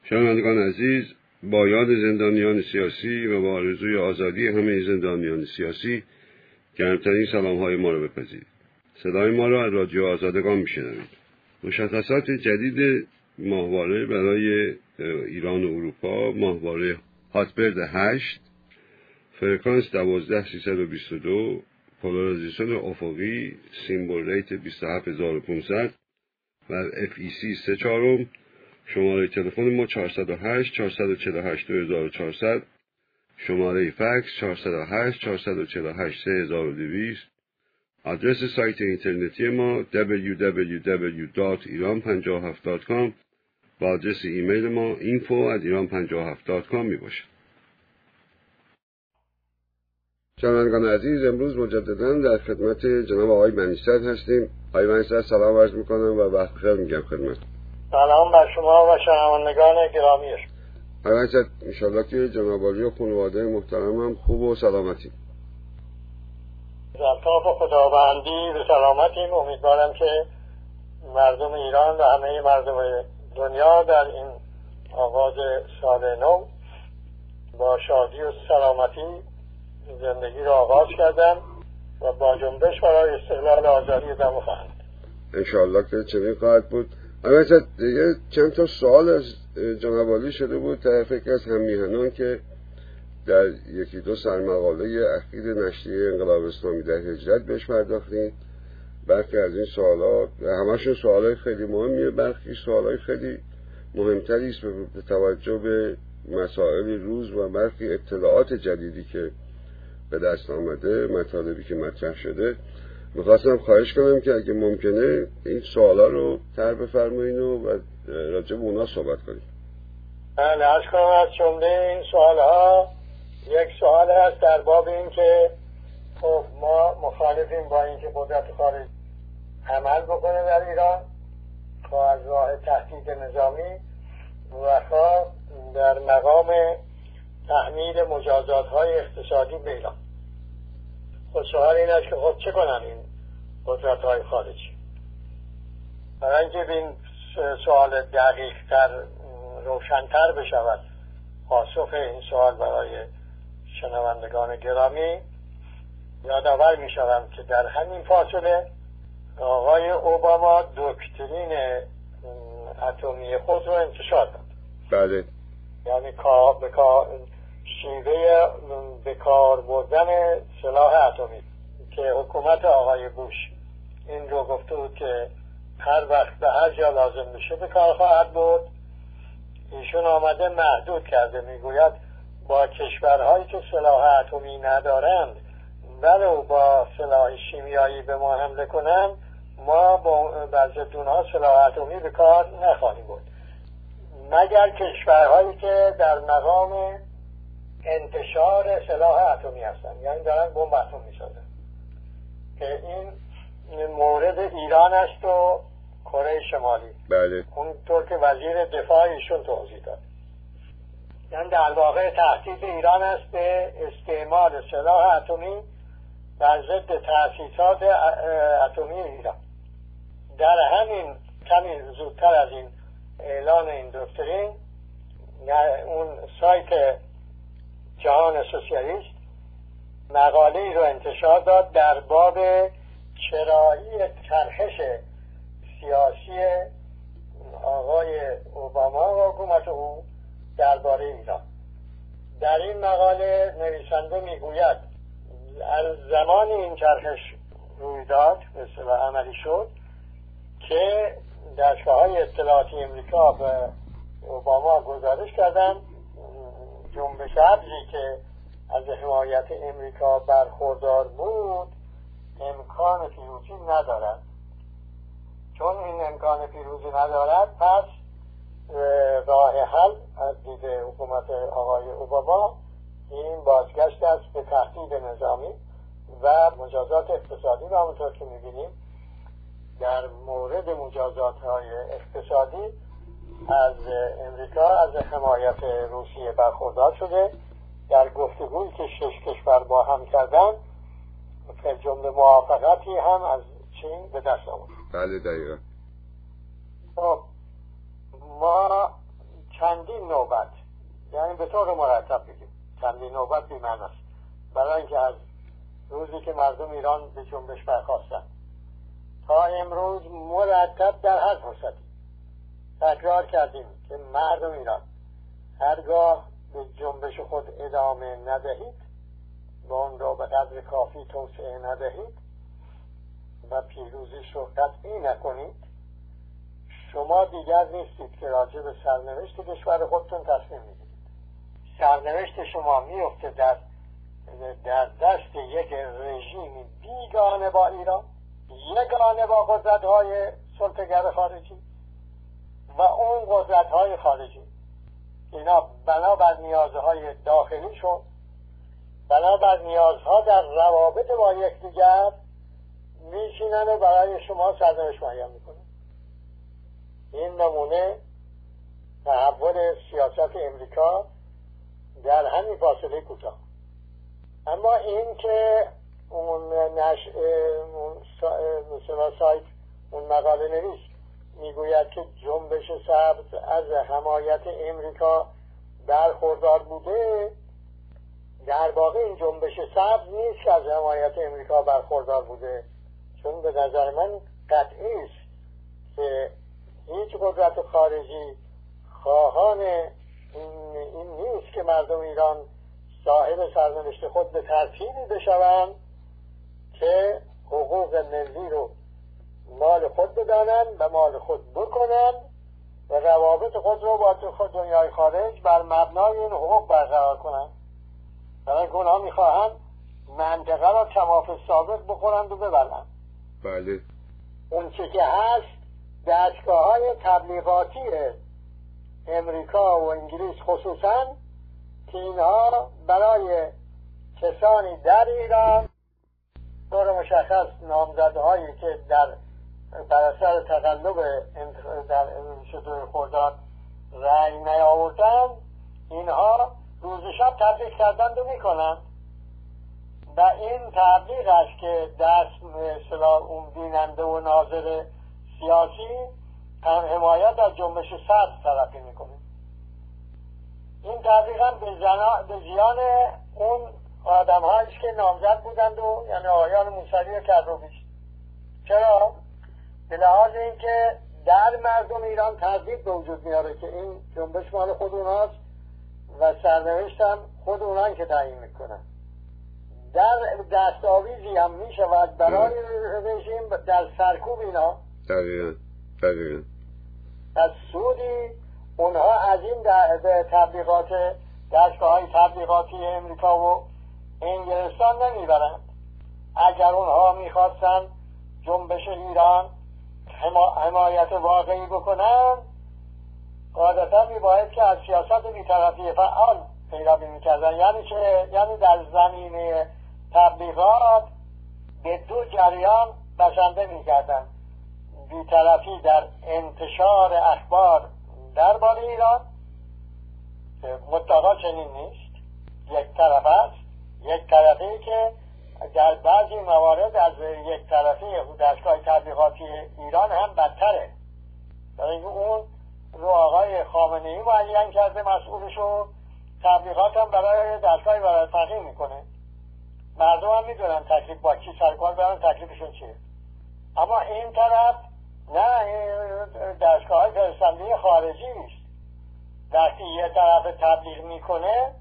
شنوندگان عزیز، با یاد زندانیان سیاسی و با آرزوی آزادی همه زندانیان سیاسی گرمترین سلام‌های ما را بپذیرید. صدای ما را از رادیو آزادگان میشنوید. مشخصات جدید ماهواره برای ایران و اروپا: ماهواره هاتبرد 8، فرکانس 12322، پولارایزیشن افقی، سیمبل ریت 27500 و FEC 3/4. شماره تلفن ما 408 448 2400، شماره فکس 408 448 3200. آدرس سایت اینترنتی ما www.iran57.com و آدرس ایمیل ما info@iran57.com می باشد. شنوندگان عزیز، امروز مجددا در خدمت جناب آقای منیصد هستیم. آقای منیصد، سلام عرض میکنم و وقت بخیر میگم خدمت. سلام بر شما و شنوندگان گرامی. آقای منیصد، انشالله که جناب عالی و خانواده محترم هم خوب و سلامتی. در طاق خداوندی به سلامتیم. امیدوارم که مردم ایران و همه مردم دنیا در این آغاز سال نو با شادی و سلامتی زندگی را آغاز کردن و با جنبش برای استقلال آزادی ادامه خواهند. انشالله که چنین خواهد بود. اما دیگه چند تا سوال از جناب عالی شده بود طرف یکی از هم‌میهنان که در یکی دو سرمقاله اخیر نشریه انقلاب اسلامی در هجرت بهش پرداختیم. برخی از این سوالات همشون سوالای خیلی مهمیه، برخی سوالای خیلی مهمتری است به توجه به مسائل روز و برخی اطلاعات جدیدی که به دست آمده، مطالبی که مطرح شده. میخواستم خواهش کنم که اگه ممکنه این سوالا رو طرح بفرمایین و راجع به اونا صحبت کنیم. بله، عرض کنم از جمله این سوالها یک سوال هست در باب این که خب ما مخالفیم با اینکه قدرت خارج عمل بکنه در ایران، خواه از راه تهدید نظامی و خواه در مقام تحمیل مجازات‌های اقتصادی به ایران. خب سوال این است که خب چه کنن این قدرت‌های خارجی؟ برای اینکه این سوال دقیق‌تر روشن‌تر بشود پاسخ این سوال برای شنوندگان گرامی، یادآور می‌شوم که در همین فاصله آقای اوباما دکترین اتمی خود رو انتشار داد. بله. یعنی شیوه به کار بردن سلاح اتمی که حکومت آقای بوش این رو گفته بود که هر وقت به هر جا لازم بشه به کار خواهد برد. ایشون آمده محدود کرده، میگوید با کشورهایی که سلاح اتمی ندارند ولو با سلاح شیمیایی به ما حمله کنند ما با ضد اونها سلاح اتمی به کار نخواهیم برد، مگر کشورهایی که در مقام انتشار سلاح اتمی هستن، یعنی دارن بمب اتم میسازن، که این مورد ایران است و کره شمالی. بله. اونطور که وزیر دفاع ایشون توضیح داد، یعنی در واقع تهدید ایران است به استعمال سلاح اتمی در ضد تأسیسات اتمی ایران. در همین کمی زودتر از این اعلان این دکترین، اون سایت جهان سوسیالیست مقاله ای رو انتشار داد در باب چرایی طرحش سیاسی آقای اوباما و حکومت او درباره ایران. در این مقاله نویسنده میگوید از زمان این طرحش روی داد به اصطلاح عملی شد که دستگاه‌های اطلاعاتی امریکا به اوباما گزارش کردن جنبش ابری که از حمایت امریکا برخوردار بود امکان پیروزی ندارد. چون این امکان پیروزی ندارد، پس راه حل از دید حکومت آقای اوباما این بازگشت است به تهدید نظامی و مجازات اقتصادی. و همونطور که می‌بینیم در مورد مجازات‌های اقتصادی از امریکا از حمایت روسیه برخوردار شده. در گفتگویی که 6 کشور با هم کردن که جمله موافقتی هم از چین به دست آورد. بله دقیقا. ما چندین به طور مرتب بگیم، چندین نوبت بی‌معنی است، برای اینکه از روزی که مردم ایران به جنبش برخاستن تا امروز مرتب در هر فرصتی تکرار کردیم که مردم ایران هرگاه به جنبش خود ادامه ندهید و اون را به قدر کافی توسعه ندهید و پیروزیش رو قطعی نکنید، شما دیگر نیستید که راجع به سرنوشت کشور خودتون تصمیم میگیرید. سرنوشت شما میفته در دست یک رژیم بیگانه با ایران، یگانه با قدرت‌های سلطه‌گر خارجی و اون قدرت‌های خارجی. اینا بنابر نیازهای داخلیشون، بنابر نیازها در روابط با یکدیگر میشینن و برای شما سرنوشت معین میکنن. این نمونه تحول سیاست امریکا در همین فاصله کوتاه. اما این که اون مثلا سایت اون مقاله نویس میگوید که جنبش سبز از حمایت امریکا برخوردار بوده، در واقع این جنبش سبز نیست که از حمایت امریکا برخوردار بوده، چون به نظر من قطعی است که هیچ قدرت خارجی خواهان این نیست که مردم ایران صاحب سرنوشت خود به ترتیبی بشوند که حقوق ملی رو مال خود بدانند و مال خود بکنند و روابط خود رو با دنیای خارج بر مبنای این حقوق برقرار کنند. برای که اونها میخواهند منطقه را کماف سابق بخورند و ببرند. بله. اون چی که هست دستگاه های تبلیغاتی امریکا و انگلیس خصوصا که اینها برای کسانی در ایران طور مشخص نامزدهایی که بر اثر تقلب در 22 خرداد رأی نیاوردند، اینها روز شب تبلیغ کردند و میکنند و این تبلیغ است که دست مثلا اون بیننده و ناظر سیاسی هم حمایت از جنبش سبز تلقی میکنه. این تبلیغ هم به زیان اون آدم هاییست که نامزد بودند و یعنی آقایان موسوی و کروبیش. چرا؟ به لحاظ اینکه در مردم ایران تردید به وجود میاره که این جنبش مال خود اوناست و سرنوشت هم خود اونان که تعیین میکنن. در دستاویزی هم میشود برای رژیم در سرکوب اینا دقیقاً از سودی اونها از این تبلیغات دستگاه های تبلیغاتی امریکا و انگلستان نمیبرند. اگر اونها میخواستن جنبش ایران حمایت واقعی بکنن، قاعدتا میباید که از سیاست بی‌طرفی فعال پیروی میکردن. یعنی در زمینه تبلیغات به دو جریان بسنده میکردن: بی‌طرفی در انتشار اخبار درباره ایران که مطلقا چنین نیست، یک طرف است، یک طرفی که در بعضی موارد از یک طرفی دستگاه تبلیغاتی ایران هم بدتره. برای اون رو آقای خامنه‌ای معین کرده مسئولشو، تبلیغات هم برای دستگاه برای تغییر میکنه. مردم هم میدونن تکلیف با کی سرکار برن، تکلیفشون چیه. اما این طرف نه، دستگاه های فرستنده خارجی است. وقتی یه طرف تبلیغ میکنه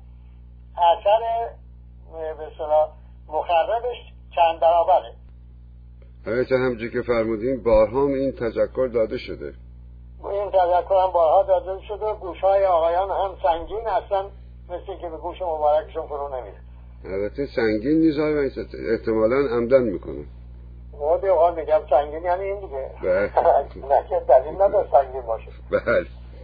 اثر به اصطلاح مخربش چند برابره. البته همونجوری که فرمودین بارها این تذکر داده شده. این تذکر هم بارها داده شده. گوشهای آقایان هم سنگین هستن، مثل که به گوش مبارکشون فرو نمیره. البته سنگین نیست، احتمالاً عمدن میکنه. موردی اوقات میگم سنگین یعنی این دیگه. نه که دلیل نداره سنگین باشه. بله.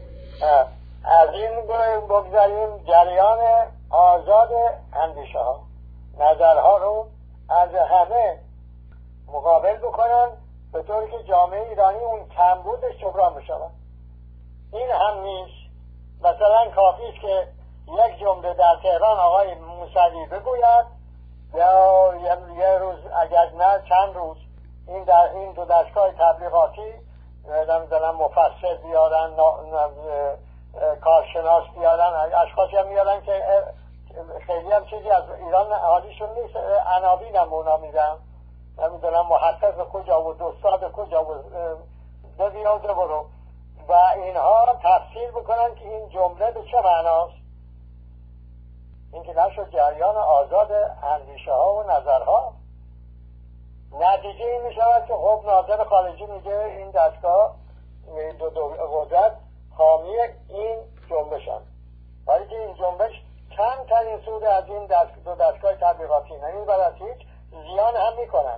از این بگذاریم جریان آزاد اندیشه ها، نظرها رو از همه مقابل بکنن به طوری که جامعه ایرانی اون کمبودش جبران بشود. این هم نیست. مثلا کافی است که یک جمله در تهران آقای موسوی بگوید یا یه روز اگر نه چند روز این دو دستگاه تبلیغاتی مثلا مفصل بیارن کارشناس بیارن، اشخاصی هم میارن که خیلی هم چیزی از ایران حالیشون نیست، عناوین هم اونا میدن، نمیدونم محقق کجا و دوستاد کجا و ببیا و برو و اینها تفسیر بکنن که این جمله به چه معناست. این که نشد جریان آزاد اندیشه ها و نظرها. نتیجه این می شود که خب ناظر خارجی میگه این دستگاه دو قدرت حامی این جنبشن، ولی که این جنبش کمترین سود از این دو دستگاه تبلیغاتی نمیبرد، هیچ زیان هم میکنند،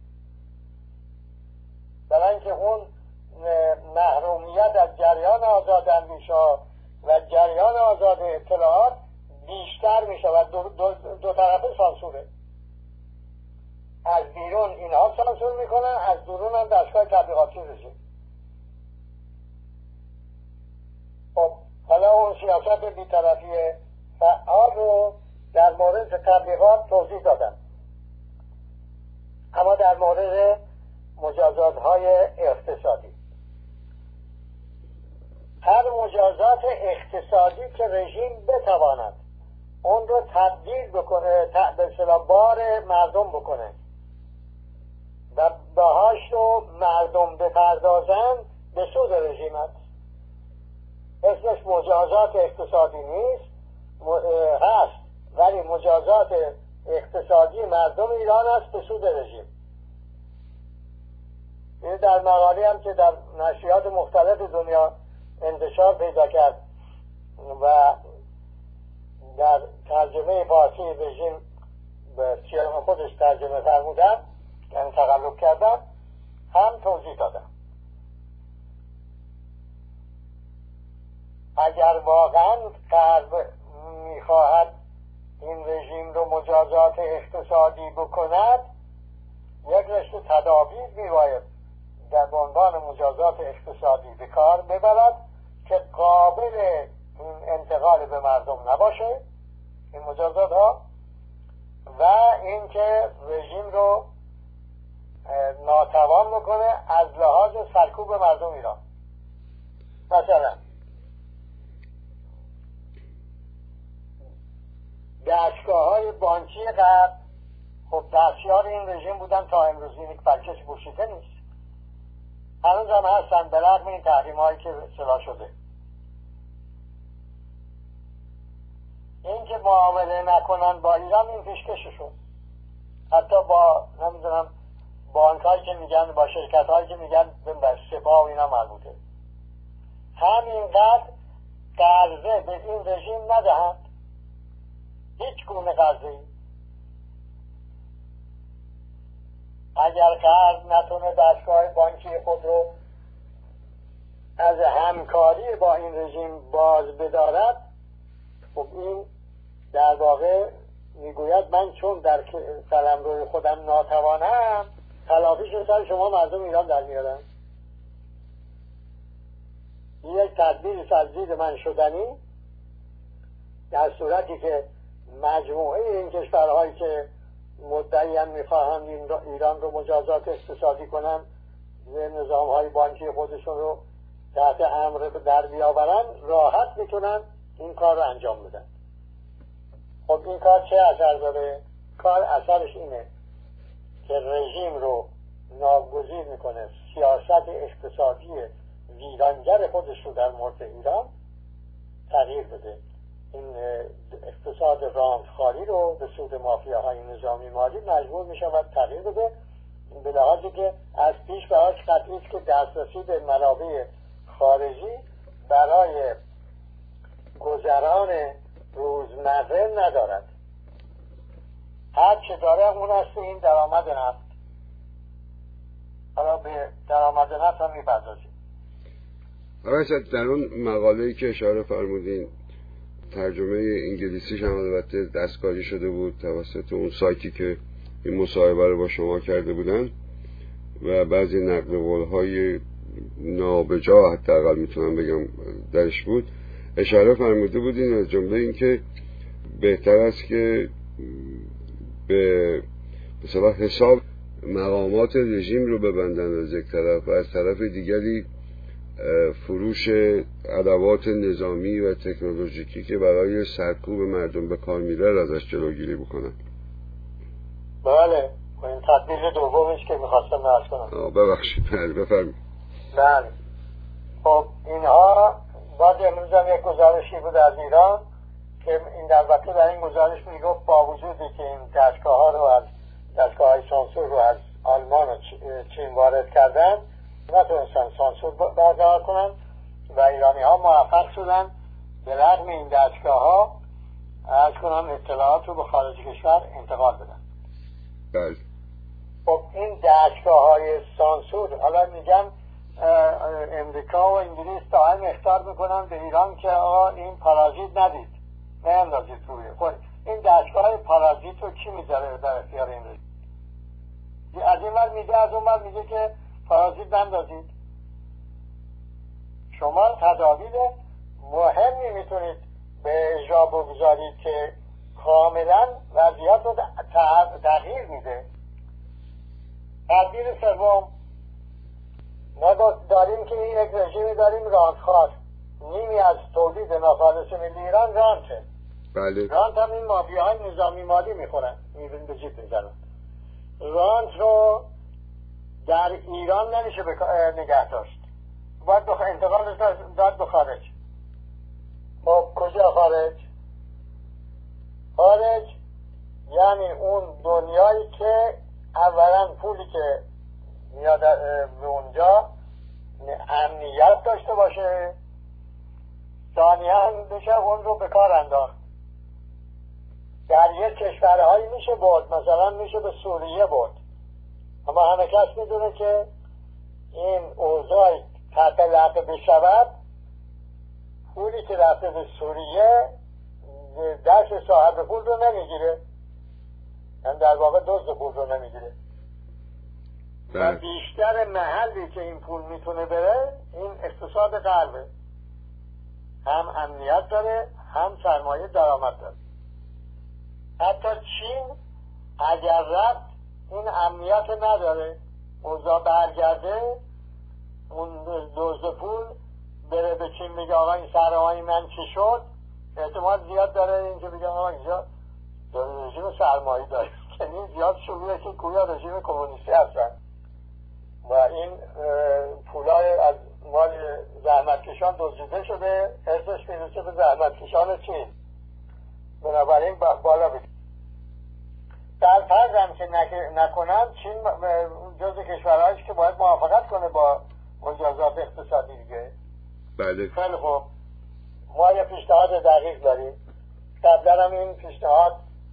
برای اینکه اون محرومیت از جریان آزاد اندیشه و جریان آزاد اطلاعات بیشتر میشه و دو طرفه سانسوره. از بیرون اینها سانسور میکنن، از درون هم دستگاه تبلیغاتی رسید. خب حالا اون سیاست بی‌طرفی فعال رو در مورد تبلیغات توضیح دادم، اما در مورد مجازات های اقتصادی، هر مجازات اقتصادی که رژیم بتواند اون رو تبدیل بکنه به اصطلاح بار مردم بکنه و بهاش رو مردم بپردازن به سود رژیم است. اسمش مجازات اقتصادی نیست، هست ولی مجازات اقتصادی مردم ایران است به سود رژیم. این در مقاله هم که در نشریات مختلف دنیا انتشار پیدا کرد و در ترجمه فارسی رژیم به سیاق خودش ترجمه فرمودن، یعنی تقلب کردن، هم توضیح دادم. اگر واقعا غرب میخواهد این رژیم رو مجازات اقتصادی بکند، یک رشته تدابیر میباید در عنوان مجازات اقتصادی به کار ببرد که قابل این انتقال به مردم نباشه این مجازات ها، و اینکه رژیم رو ناتوان بکنه از لحاظ سرکوب مردم ایران. مثلا دستگاه‌های بانکی غرب خب دستیار این رژیم بودن تا امروز، این پرکش گوشیده نیست، هنوز هم هستن به رغم این تحریم‌هایی که اصلاح شده. این که معامله نکنن با ایران این پیشکششون، حتی با نمیدونم بانک‌هایی که میگن، با شرکت‌هایی که میگن به سپاه و اینا مربوطه، همینقدر قرضه به این رژیم ندهند، هیچ گونه قرضه‌ای. اگر قرض نتونه دستگاه بانکی خود رو از همکاری با این رژیم باز بدارد، خب این در واقع میگوید من چون در قلمروی خودم ناتوانم، تلافیش رو سر شما مردم ایران در میارم. یک تدبیر از دید من شدنی، در صورتی که مجموعه این کشورهایی که مدعیان میخواهند ایران رو مجازات اقتصادی کنن و نظامهای بانکی خودشون رو تحت امر در بیاورن، راحت میتونن این کار رو انجام بدن. خب این کار چه اثر داره؟ کار اثرش اینه که رژیم رو ناگزیر میکنه سیاست اقتصادی ویرانگر خودش رو در مورد ایران تغییر بده. این اقتصاد رانتخواری رو به سود مافیاهای نظامی مالی مجبور میشود تغییر بده، به لحاظی که از پیش براش قطعی است که دسترسی به منابع خارجی برای گذران روزمره ندارد. هر چه داره اون است این درآمد نفت. حالا به درآمد نفت هم میپردازیم. آقای در اون مقاله‌ای که اشاره فرمودین ترجمه انگلیسیش هم البته دستکاری شده بود توسط اون سایتی که این مصاحبه رو با شما کرده بودن و بعضی نقل قول‌های نابجا حداقل میتونم بگم درش بود، اشاره فرموده بودین از جمله این که بهتر است که به مثلا حساب مقامات رژیم رو ببندن از یک طرف و از طرف دیگری فروش ادوات نظامی و تکنولوژیکی که برای سرکوب مردم به کار میره ازش جلوگیری بکنن. بله، این تدبیر دومش که میخواستم نرس کنم. ببخشید، بفرمایید. بله، خب اینها بعد امروز هم یک گزارشی بود از ایران که این البته در این گزارش میگفت با وجودی که این دستگاه ها رو از دستگاه های سانسور رو از آلمان و چین وارد کردن نتونستن سانسور برقرار کنن و ایرانی ها موفق شدن به رغم این دستگاه ها از کنم اطلاعات رو به خارج کشور انتقال بدن. بله. خب این دستگاه های سانسور حالا میگم امریکا و انگلیس دائم اخطار میکنن به ایران که آقا این پارازیت ندید، نه اندازید روی خود. این دستگاه های پارازیت رو کی میذاره در اختیار این رژیم؟ از این ور میگه از اون ور میگه که پارازیت نندازید. شما تدابیر مهمی میتونید به اجرا بگذارید که کاملا وضعیت رو تغییر میده. تدبیر سوم، ما داریم که این یک رژیمی داریم رانتخوار. نیمی از تولید ناخالص ملی ایران رانته. بله. رانت هم این مافیاهای نظامی مالی میخورن، میبین به جیب میزنن. رانت رو در ایران نمیشه نگه داشت، باید انتقالش داد به خارج. خب کجا خارج؟ خارج یعنی اون دنیایی که اولا پولی که میاد به اونجا امنیت داشته باشه، ثانیاً بشه اون رو به کار انداخت. در یک کشورهایی میشه برد، مثلا میشه به سوریه برد، اما همه کس میدونه که این اوضاع تحت لحظه بشود، پولی که رفته به سوریه دست صاحب پول رو نمیگیره، یعنی در واقع دزد پول رو نمیگیره. و بیشتر محلی که این پول میتونه بره این اقتصاد غربه، هم امنیت داره هم سرمایه درآمد داره. حتی چین اگر رفت این امنیت نداره، اوضاع برگرده اون دزد پول بره به چین میگه آقا این سرمایه من چی شد، احتمال زیاد داره اینجا بگه آقا اینجا رژیم سرمایه داره، یعنی زیاد شروعه که گویا رژیم کمونیستی هستن و این پولای از مال زحمتکشان دزدیده شده، ارزش میرسه به زحمتکشان چین. بنابراین بالا بگید در فرض هم که نکنن، چین جز کشورهایش که باید موافقت کنه با مجازات اقتصادی دیگه. بله. خیلی خوب، ما یه پیشنهاد دقیق داریم. قبلا هم این پیشنهاد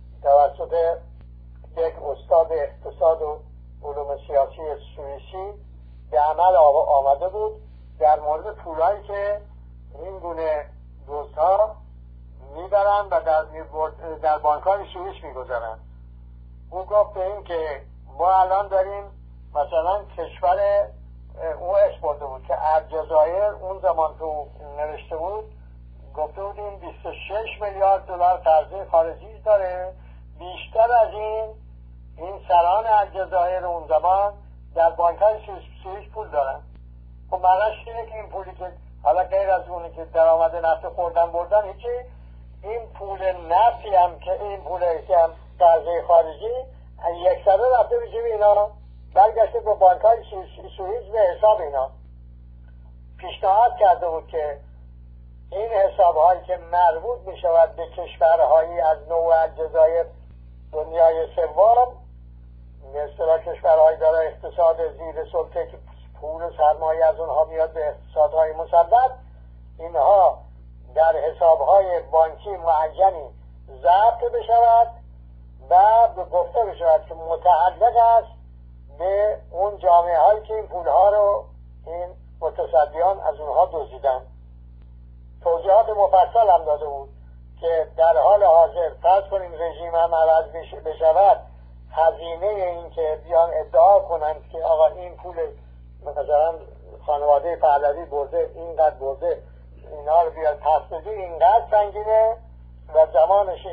توسط یک استاد اقتصاد و علوم سیاسی سوئیسی به عمل آمده بود در مورد پولایی که این گونه دزدها میبرن و در بانک‌های سوئیس میگذارن. او گفت به این که ما الان داریم مثلا کشور او اسپورده بود که الجزایر اون زمان تو نوشته بود، گفته بودیم 26 میلیارد دلار قرضه خارجی داره، بیشتر از این سران الجزایر اون زمان در بانک‌های سوئیس پول دارن. خب معنیش اینه که این پولی که حالا غیر از اونی که درآمد نفت خوردن بردن، هیچی، این پول نفتی هم که این پولی که هم قرضه خارجی 100 رفته به جیب اینا، برگشته با بانک‌های سوئیس به حساب اینا. پیشنهاد کرده بود که این حساب‌هایی که مربوط می‌شود به کشورهایی از نوع الجزایر دنیای سوم، مثلا کشورهایی داره اقتصاد زیر سلطه که پول سرمایه از اونها میاد به اقتصادهای مسلط، اینها در حساب‌های بانکی معینی ضبط بشود و گفته بشود که متعلق است به اون جامعه هایی که این پولها رو این متصدیان از اونها دزدیدن. توضیحات مفصل هم داده بود که در حال حاضر فرض کنیم رژیم هم عوض بشود، هزینه این که بیان ادعا کنند که آقا این پول مثلا خانواده پهلوی برده، اینقدر برده، اینا رو بیاد پس بدی، اینقدر سنگینه و زمانش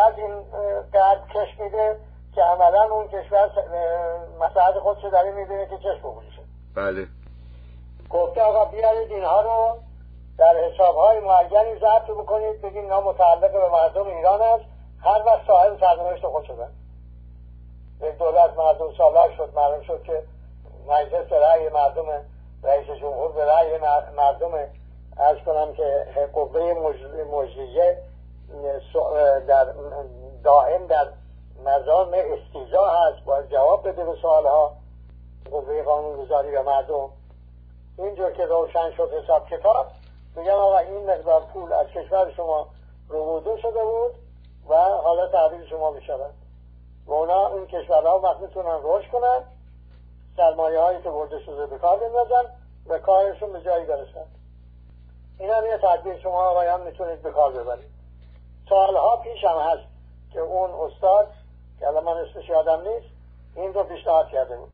اینقدر کش میده که عملا اون کشور مساعد خودشو داره میبینه که چشم بگوشه. بله. گفته آقا بیارید اینها رو در حسابهای معینی ضبط بکنید، بگید اینا متعلق به مردم ایران است، هر وقت صاحب سرنوشت خود شدن. یک دولت مردم سالار شد، معلوم شد که مجلس به رأی مردم، رئیس جمهور به رأی مردم، عرض کنم که قوه مجریه در دائم در نظام استیضاح هست، باید جواب بده به سوالها قوه قانونگذاری و مردم. اینجور که روشن شد حساب کتاب، میگم آقا این مقدار پول از کشور شما ربوده شده بود و حالا تحویل شما میشود و اونا این کشورها وقت میتونن رشد کنن، سرمایه هایی که برده شده به کار بندازن و کارشون به جایی برسن. این هم یه تدبیر شما آقایان میتونید به کار ببرید. سالها پیش هم هست که اون استاد که الان من اسمش یادم نیست این رو پیشنهاد کرده بود.